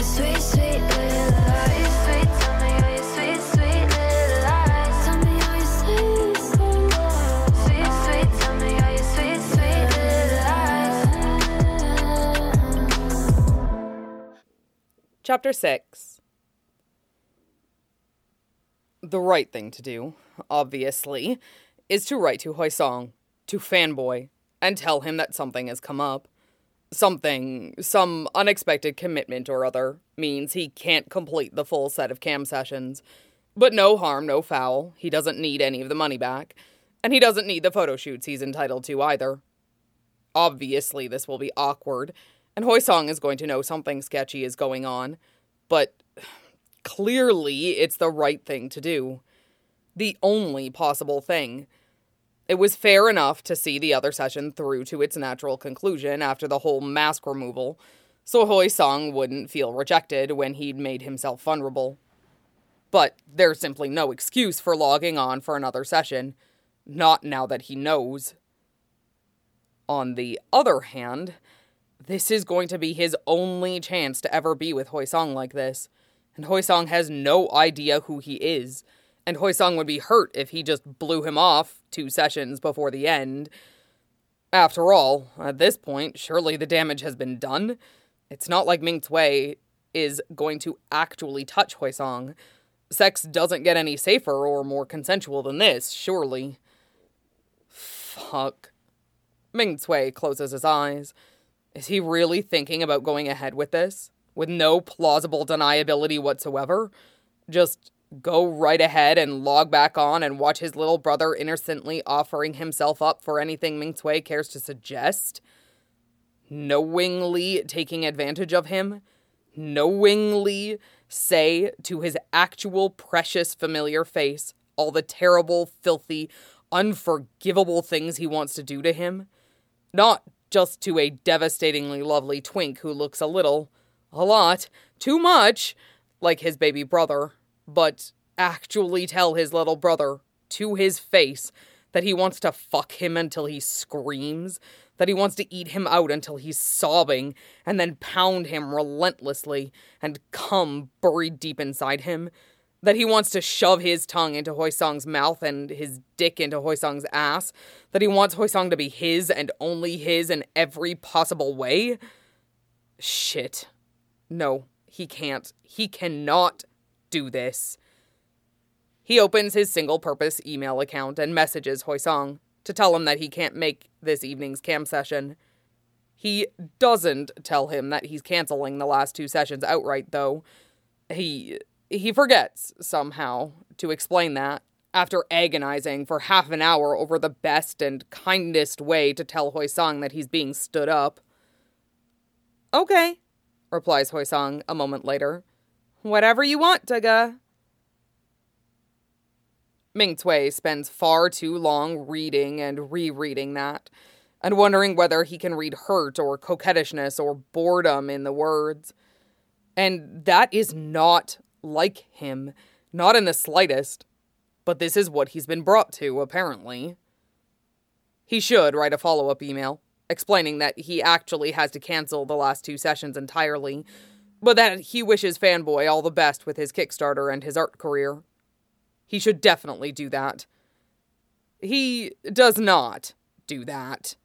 your sweet, sweet little lies. Sweet, tell me all your sweet, sweet little lies. Tell me all your sweet, sweet lies. Sweet, sweet, tell me all your sweet, sweet little lies. Chapter 6. The right thing to do, obviously, is to write to Huisong, to Fanboy, and tell him that something has come up. Some unexpected commitment or other, means he can't complete the full set of cam sessions. But no harm, no foul. He doesn't need any of the money back. And he doesn't need the photo shoots he's entitled to either. Obviously, this will be awkward, and Huisong is going to know something sketchy is going on. But clearly, it's the right thing to do. The only possible thing. It was fair enough to see the other session through to its natural conclusion after the whole mask removal, so Huisong wouldn't feel rejected when he'd made himself vulnerable. But there's simply no excuse for logging on for another session, not now that he knows. On the other hand, this is going to be his only chance to ever be with Huisong like this, and Huisong has no idea who he is. And Huisong would be hurt if he just blew him off 2 sessions before the end. After all, at this point, surely the damage has been done. It's not like Ming Cui is going to actually touch Huisong. Sex doesn't get any safer or more consensual than this, surely. Fuck. Ming Cui closes his eyes. Is he really thinking about going ahead with this? With no plausible deniability whatsoever? Just go right ahead and log back on and watch his little brother innocently offering himself up for anything Ming Cui cares to suggest? Knowingly taking advantage of him? Knowingly say to his actual precious familiar face all the terrible, filthy, unforgivable things he wants to do to him? Not just to a devastatingly lovely twink who looks a lot, too much, like his baby brother. But actually tell his little brother, to his face, that he wants to fuck him until he screams, that he wants to eat him out until he's sobbing, and then pound him relentlessly, and cum buried deep inside him, that he wants to shove his tongue into Huisong's mouth and his dick into Huisong's ass, that he wants Huisong to be his and only his in every possible way. Shit. No, he can't. He cannot do this. He opens his single-purpose email account and messages Huisong to tell him that he can't make this evening's cam session. He doesn't tell him that he's canceling the last 2 sessions outright, though. He forgets, somehow, to explain that, after agonizing for half an hour over the best and kindest way to tell Huisong that he's being stood up. Okay, replies Huisong a moment later. Whatever you want, Daga. Ming Cui spends far too long reading and rereading that, and wondering whether he can read hurt or coquettishness or boredom in the words. And that is not like him, not in the slightest. But this is what he's been brought to, apparently. He should write a follow-up email, explaining that he actually has to cancel the last 2 sessions entirely, but that he wishes Fanboy all the best with his Kickstarter and his art career. He should definitely do that. He does not do that.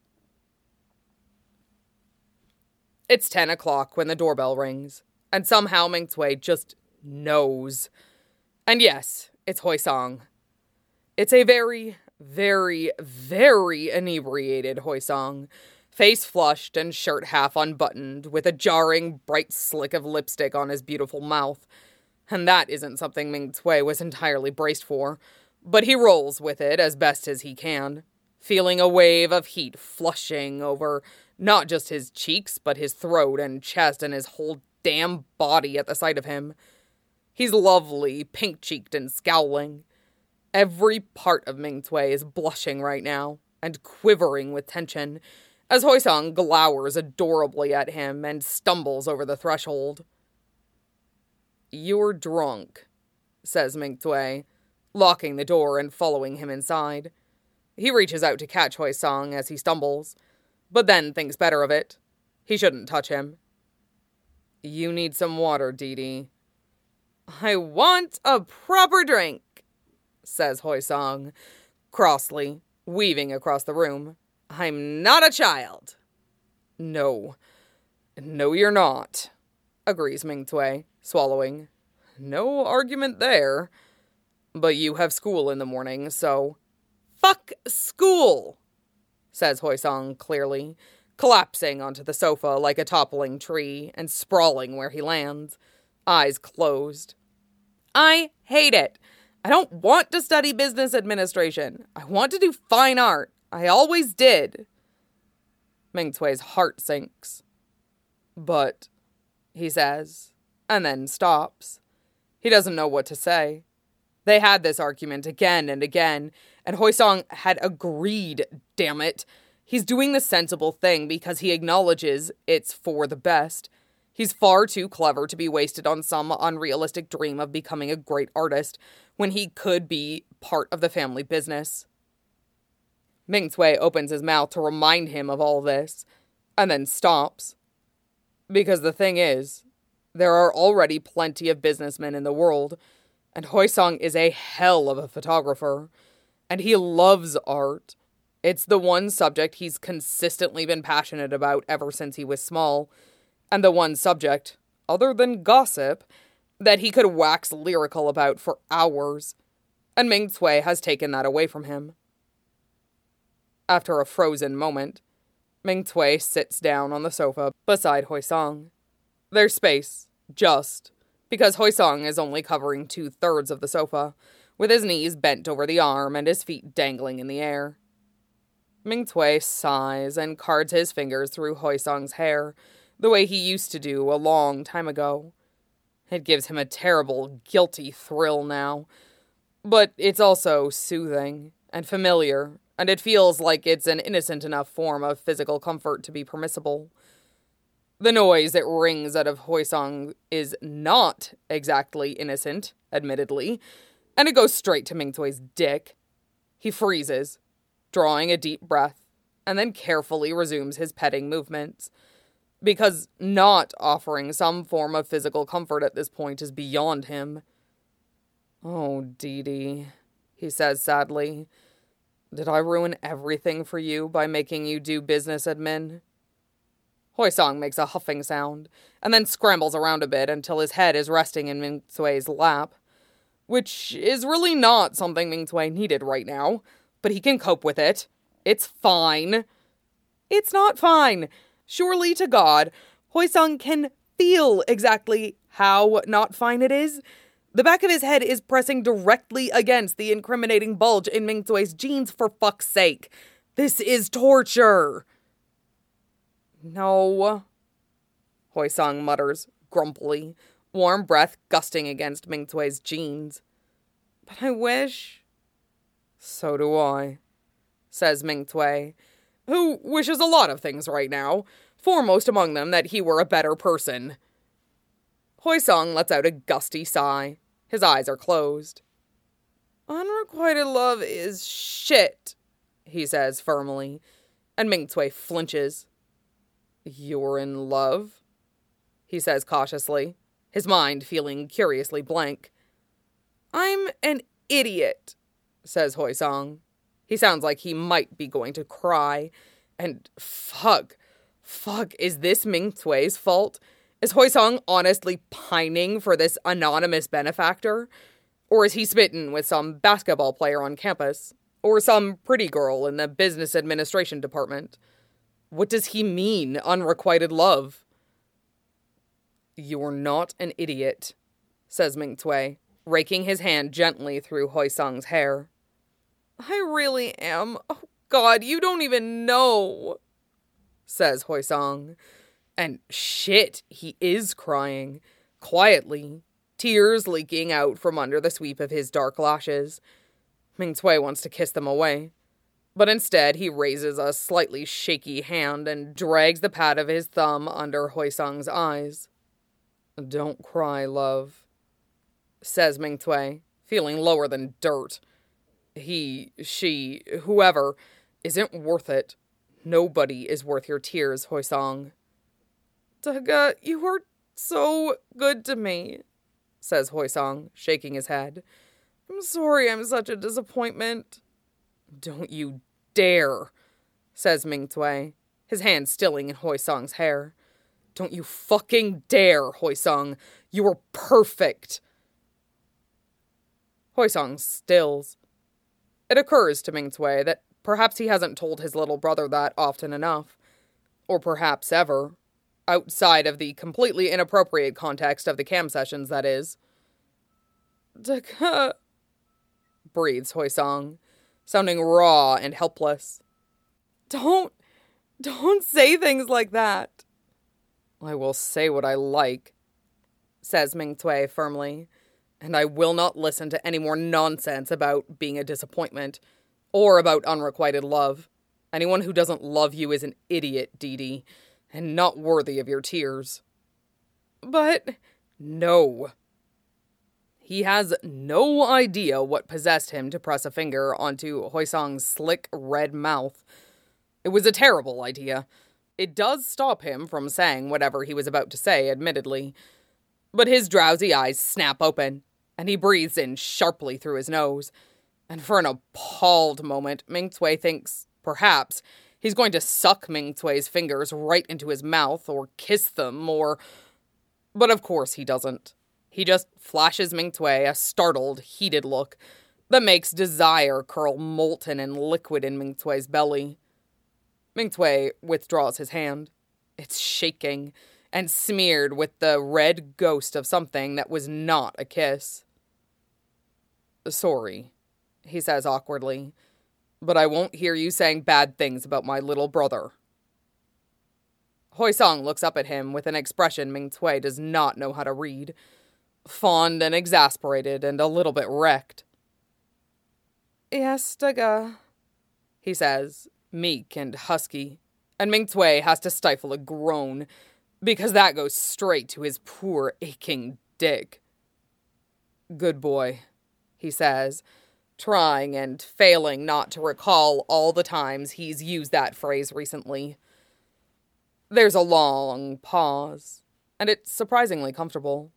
It's 10 o'clock when the doorbell rings, and somehow Ming Cui just knows. And yes, it's Huisong. It's a very, very, very inebriated Huisong, face flushed and shirt half unbuttoned, with a jarring, bright slick of lipstick on his beautiful mouth. And that isn't something Ming Cui was entirely braced for, but he rolls with it as best as he can, feeling a wave of heat flushing over not just his cheeks, but his throat and chest and his whole damn body at the sight of him. He's lovely, pink-cheeked and scowling. Every part of Ming Cui is blushing right now, and quivering with tension, as Huisong glowers adorably at him and stumbles over the threshold. "You're drunk," says Ming Cui, locking the door and following him inside. He reaches out to catch Huisong as he stumbles, but then thinks better of it. He shouldn't touch him. You need some water, Dee Dee. I want a proper drink, says Huisong, crossly, weaving across the room. I'm not a child. No, you're not, agrees Ming-Tue, swallowing. No argument there. But you have school in the morning, so... Fuck school, says Huisong clearly, collapsing onto the sofa like a toppling tree and sprawling where he lands, eyes closed. I hate it. I don't want to study business administration. I want to do fine art. I always did. Ming-Tue's heart sinks. But, he says, and then stops. He doesn't know what to say. They had this argument again and again, and Huisong had agreed, damn it. He's doing the sensible thing because he acknowledges it's for the best. He's far too clever to be wasted on some unrealistic dream of becoming a great artist when he could be part of the family business. Ming-Tue opens his mouth to remind him of all this, and then stops. Because the thing is, there are already plenty of businessmen in the world, and Huisong is a hell of a photographer, and he loves art. It's the one subject he's consistently been passionate about ever since he was small, and the one subject, other than gossip, that he could wax lyrical about for hours, and Ming-Tue has taken that away from him. After a frozen moment, Ming-Tue sits down on the sofa beside Huisong. There's space, just, because Huisong is only covering 2/3 of the sofa, with his knees bent over the arm and his feet dangling in the air. Ming-Tue sighs and cards his fingers through Huisong's hair, the way he used to do a long time ago. It gives him a terrible, guilty thrill now, but it's also soothing and familiar, and it feels like it's an innocent enough form of physical comfort to be permissible. The noise that rings out of Huisong is not exactly innocent, admittedly, and it goes straight to Ming-Tue's dick. He freezes, drawing a deep breath, and then carefully resumes his petting movements, because not offering some form of physical comfort at this point is beyond him. Oh, Dee Dee, he says sadly, did I ruin everything for you by making you do business admin? Huisong makes a huffing sound, and then scrambles around a bit until his head is resting in Ming-Tue's lap, which is really not something Ming-Tue needed right now, but he can cope with it. It's fine. It's not fine. Surely to God, Huisong can feel exactly how not fine it is. The back of his head is pressing directly against the incriminating bulge in Ming-Tue's jeans, for fuck's sake. This is torture. No, Huisong mutters, grumpily, warm breath gusting against Ming-Tue's jeans. But I wish... So do I, says Ming-Tue, who wishes a lot of things right now, foremost among them that he were a better person. Huisong lets out a gusty sigh. His eyes are closed. Unrequited love is shit, he says firmly, and Ming-Tue flinches. You're in love? He says cautiously, his mind feeling curiously blank. I'm an idiot, says Huisong. He sounds like he might be going to cry. And fuck, is this Ming-Tue's fault? Is Huisong honestly pining for this anonymous benefactor? Or is he smitten with some basketball player on campus? Or some pretty girl in the business administration department? What does he mean, unrequited love? You're not an idiot, says Ming-Tue, raking his hand gently through Huisong's hair. I really am. Oh, God, you don't even know, says Huisong. And shit, he is crying, quietly, tears leaking out from under the sweep of his dark lashes. Ming-Tue wants to kiss them away, but instead he raises a slightly shaky hand and drags the pad of his thumb under Huisong's eyes. Don't cry, love, says Ming-Tue, feeling lower than dirt. He, she, whoever, isn't worth it. Nobody is worth your tears, Huisong. Daga, you are so good to me, says Huisong, shaking his head. I'm sorry I'm such a disappointment. Don't you dare, says Ming-Tue, his hand stilling in Huisong's hair. Don't you fucking dare, Huisong. You were perfect. Huisong stills. It occurs to Ming-Tue that perhaps he hasn't told his little brother that often enough. Or perhaps ever. Outside of the completely inappropriate context of the cam sessions, that is. Daga, breathes Huisong, sounding raw and helpless. Don't say things like that. I will say what I like, says Ming-Tue firmly, and I will not listen to any more nonsense about being a disappointment, or about unrequited love. Anyone who doesn't love you is an idiot, Dee Dee, and not worthy of your tears. But, no. He has no idea what possessed him to press a finger onto Huisong's slick red mouth. It was a terrible idea. It does stop him from saying whatever he was about to say, admittedly. But his drowsy eyes snap open, and he breathes in sharply through his nose. And for an appalled moment, Ming-Tue thinks, perhaps, he's going to suck Ming-Tue's fingers right into his mouth, or kiss them, or... But of course he doesn't. He just flashes Ming-Tue a startled, heated look that makes desire curl molten and liquid in Ming-Tue's belly. Ming-Tue withdraws his hand. It's shaking and smeared with the red ghost of something that was not a kiss. Sorry, he says awkwardly, but I won't hear you saying bad things about my little brother. Huisong looks up at him with an expression Ming-Tue does not know how to read. Fond and exasperated and a little bit wrecked. Yes, Daga, he says, meek and husky, and Ming-Tue has to stifle a groan, because that goes straight to his poor, aching dick. Good boy, he says, trying and failing not to recall all the times he's used that phrase recently. There's a long pause, and it's surprisingly comfortable.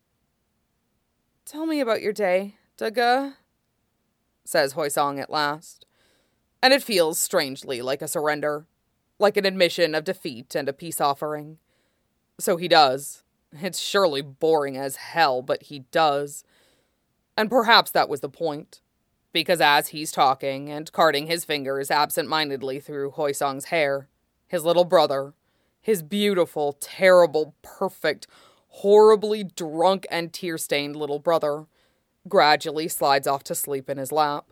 Tell me about your day, Daga, says Huisong at last. And it feels strangely like a surrender, like an admission of defeat and a peace offering. So he does. It's surely boring as hell, but he does. And perhaps that was the point, because as he's talking and carting his fingers absent-mindedly through Huisong's hair, his little brother, his beautiful, terrible, perfect, horribly drunk and tear-stained little brother, gradually slides off to sleep in his lap.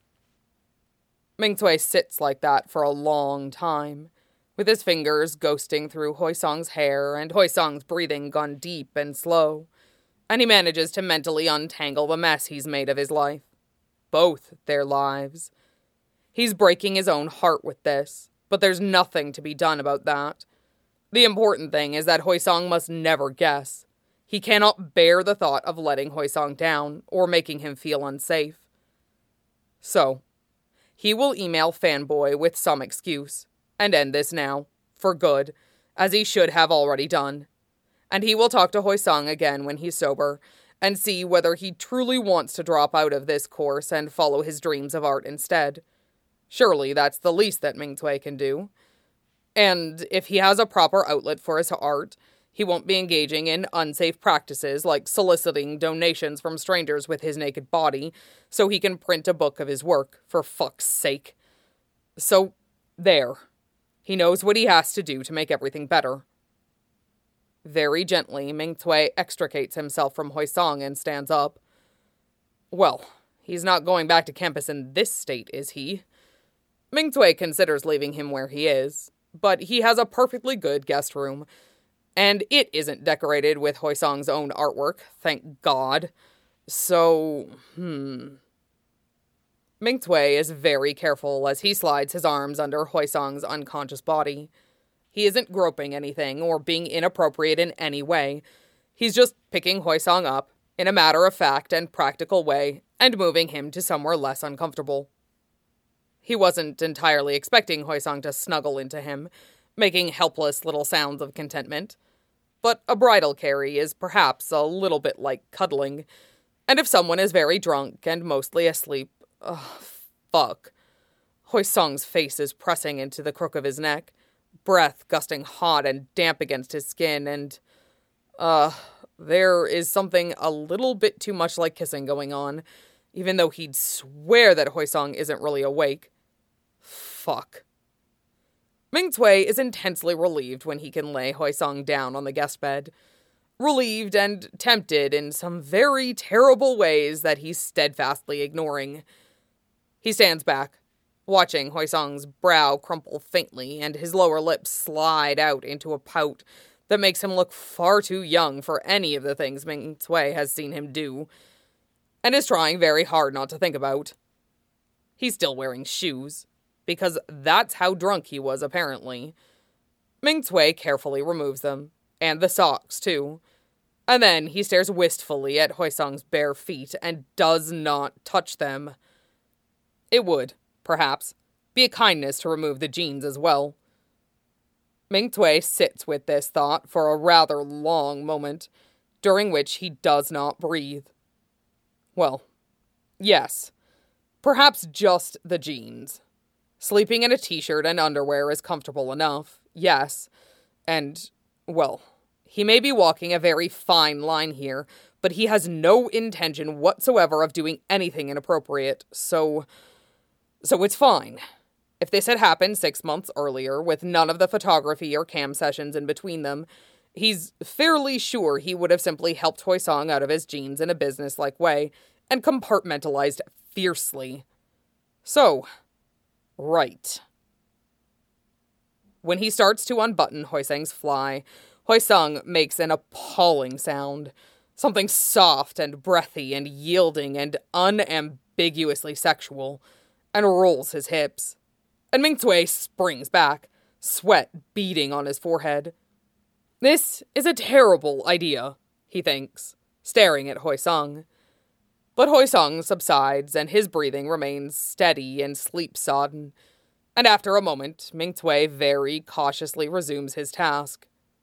Ming-Tue sits like that for a long time, with his fingers ghosting through Huisong's hair and Huisong's breathing gone deep and slow, and he manages to mentally untangle the mess he's made of his life. Both their lives. He's breaking his own heart with this, but there's nothing to be done about that. The important thing is that Huisong must never guess. He cannot bear the thought of letting Huisong down or making him feel unsafe. So, he will email Fanboy with some excuse, and end this now, for good, as he should have already done. And he will talk to Huisong again when he's sober, and see whether he truly wants to drop out of this course and follow his dreams of art instead. Surely that's the least that Ming-Tue can do. And if he has a proper outlet for his art, he won't be engaging in unsafe practices like soliciting donations from strangers with his naked body so he can print a book of his work, for fuck's sake. So, there. He knows what he has to do to make everything better. Very gently, Ming-Tue extricates himself from Huisong and stands up. Well, he's not going back to campus in this state, is he? Ming-Tue considers leaving him where he is, but he has a perfectly good guest room, and it isn't decorated with Huisong's own artwork, thank God. So, Ming-Tue is very careful as he slides his arms under Huisong's unconscious body. He isn't groping anything or being inappropriate in any way. He's just picking Huisong up in a matter-of-fact and practical way and moving him to somewhere less uncomfortable. He wasn't entirely expecting Huisong to snuggle into him, making helpless little sounds of contentment. but a bridal carry is perhaps a little bit like cuddling. And if someone is very drunk and mostly asleep, fuck. Hoisong's face is pressing into the crook of his neck, breath gusting hot and damp against his skin, and, there is something a little bit too much like kissing going on, even though he'd swear that Hoisong isn't really awake. Fuck. Ming-Cui is intensely relieved when he can lay Hoisong down on the guest bed. Relieved and tempted in some very terrible ways that he's steadfastly ignoring. He stands back, watching Hoisong's brow crumple faintly and his lower lip slide out into a pout that makes him look far too young for any of the things Ming-Cui has seen him do, and is trying very hard not to think about. He's still wearing shoes, because that's how drunk he was, apparently. Ming-Cui carefully removes them, and the socks, too. And then he stares wistfully at Hoisong's bare feet and does not touch them. It would, perhaps, be a kindness to remove the jeans as well. Ming-Cui sits with this thought for a rather long moment, during which he does not breathe. Well, yes, perhaps just the jeans. Sleeping in a t-shirt and underwear is comfortable enough, yes, and, well, he may be walking a very fine line here, but he has no intention whatsoever of doing anything inappropriate, so it's fine. If this had happened 6 months earlier, with none of the photography or cam sessions in between them, he's fairly sure he would have simply helped Hoisong out of his jeans in a business-like way, and compartmentalized fiercely. So, right. When he starts to unbutton Hoisong's fly, Hoisong makes an appalling sound. Something soft and breathy and yielding and unambiguously sexual, and rolls his hips. And Ming-Cui springs back, sweat beading on his forehead. This is a terrible idea, he thinks, staring at Hoisong. But Hoisong subsides, and his breathing remains steady and sleep-sodden, and after a moment, Ming-Cui very cautiously resumes his task.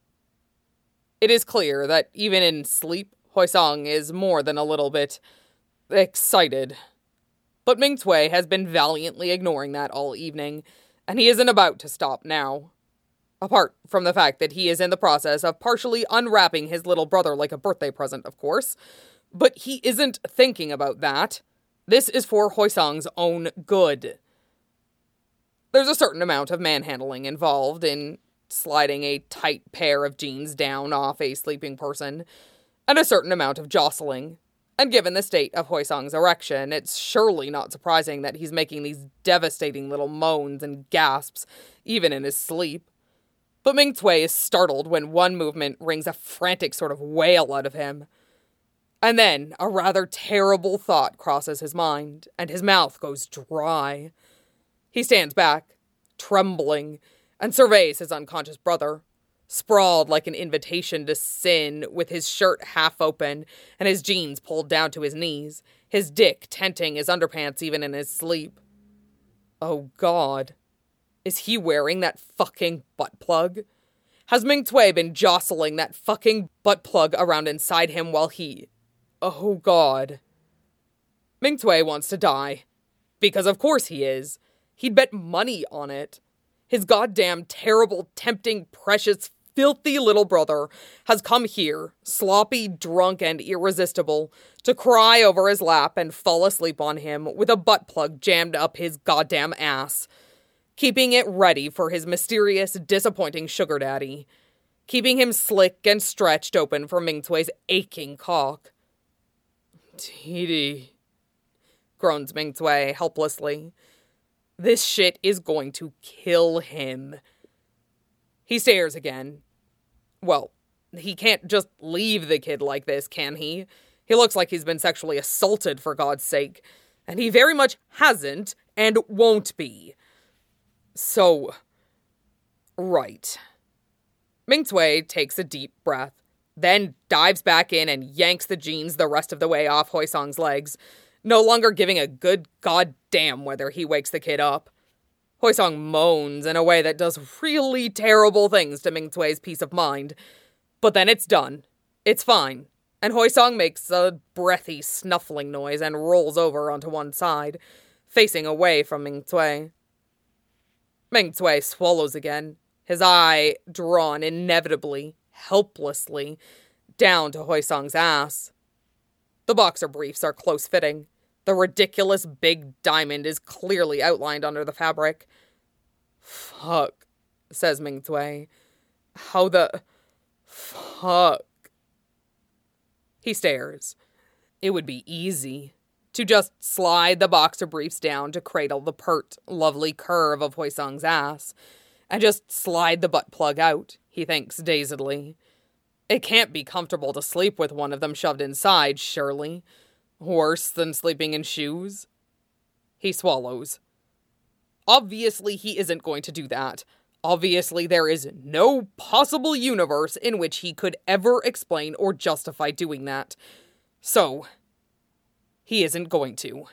It is clear that even in sleep, Hoisong is more than a little bit excited. But Ming-Cui has been valiantly ignoring that all evening, and he isn't about to stop now. Apart from the fact that he is in the process of partially unwrapping his little brother like a birthday present, of course. But he isn't thinking about that. This is for Hoisong's own good. There's a certain amount of manhandling involved in sliding a tight pair of jeans down off a sleeping person, and a certain amount of jostling. And given the state of Hoisong's erection, it's surely not surprising that he's making these devastating little moans and gasps, even in his sleep. But Ming-Cui is startled when one movement wrings a frantic sort of wail out of him. And then a rather terrible thought crosses his mind, and his mouth goes dry. He stands back, trembling, and surveys his unconscious brother, sprawled like an invitation to sin, with his shirt half open and his jeans pulled down to his knees, his dick tenting his underpants even in his sleep. Oh God. Is he wearing that fucking butt plug? Has Ming-Cui been jostling that fucking butt plug around inside him while he... Oh God. Ming-Cui wants to die. Because of course he is. He'd bet money on it. His goddamn terrible, tempting, precious, filthy little brother has come here, sloppy, drunk, and irresistible, to cry over his lap and fall asleep on him with a butt plug jammed up his goddamn ass, keeping it ready for his mysterious, disappointing sugar daddy, keeping him slick and stretched open for Ming-Cui's aching cock. Dee, groans Ming-Cui helplessly. This shit is going to kill him. He stares again. Well, he can't just leave the kid like this, can he? He looks like he's been sexually assaulted, for God's sake. And he very much hasn't, and won't be. So, right. Ming-Cui takes a deep breath, then dives back in and yanks the jeans the rest of the way off Hoisong's legs, no longer giving a good goddamn whether he wakes the kid up. Hoisong moans in a way that does really terrible things to Ming-Cui's peace of mind, But then it's done. It's fine. And Huisong makes a breathy, snuffling noise and rolls over onto one side, facing away from Ming Cui. Ming Cui swallows again, his eye drawn inevitably, helplessly, down to Huisong's ass. The boxer briefs are close-fitting. The ridiculous big diamond is clearly outlined under the fabric. "Fuck," says Ming Cui. "How the... fuck?" He stares. It would be easy to just slide the boxer briefs down to cradle the pert, lovely curve of Huisong's ass, and just slide the butt plug out, he thinks dazedly. It can't be comfortable to sleep with one of them shoved inside, surely. Worse than sleeping in shoes. He swallows. Obviously he isn't going to do that. Obviously there is no possible universe in which he could ever explain or justify doing that. So, he isn't going to.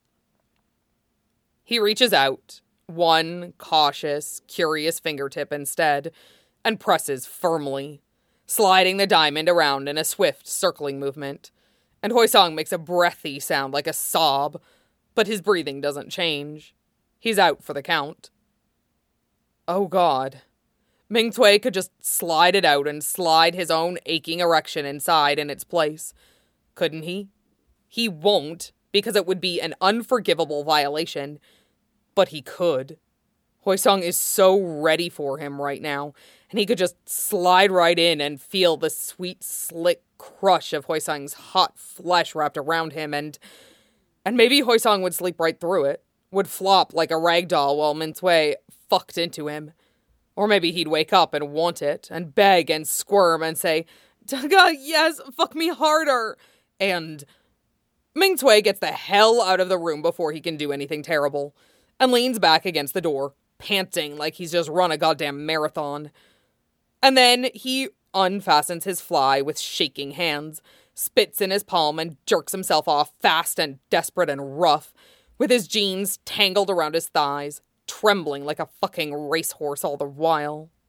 He reaches out, one cautious, curious fingertip instead, and presses firmly, sliding the diamond around in a swift, circling movement. And Huisong makes a breathy sound like a sob, but his breathing doesn't change. He's out for the count. Oh God. Ming Cui could just slide it out and slide his own aching erection inside in its place. Couldn't he? He won't, because it would be an unforgivable violation. But he could. Huisong is so ready for him right now, and he could just slide right in and feel the sweet, slick crush of Huisong's hot flesh wrapped around him, and maybe Huisong would sleep right through it, would flop like a rag doll while Ming Cui fucked into him. Or maybe he'd wake up and want it, and beg and squirm and say, "Daga, yes, fuck me harder!" And Ming Cui gets the hell out of the room before he can do anything terrible, and leans back against the door, panting like he's just run a goddamn marathon. And then he unfastens his fly with shaking hands, spits in his palm and jerks himself off fast and desperate and rough, with his jeans tangled around his thighs, trembling like a fucking racehorse all the while.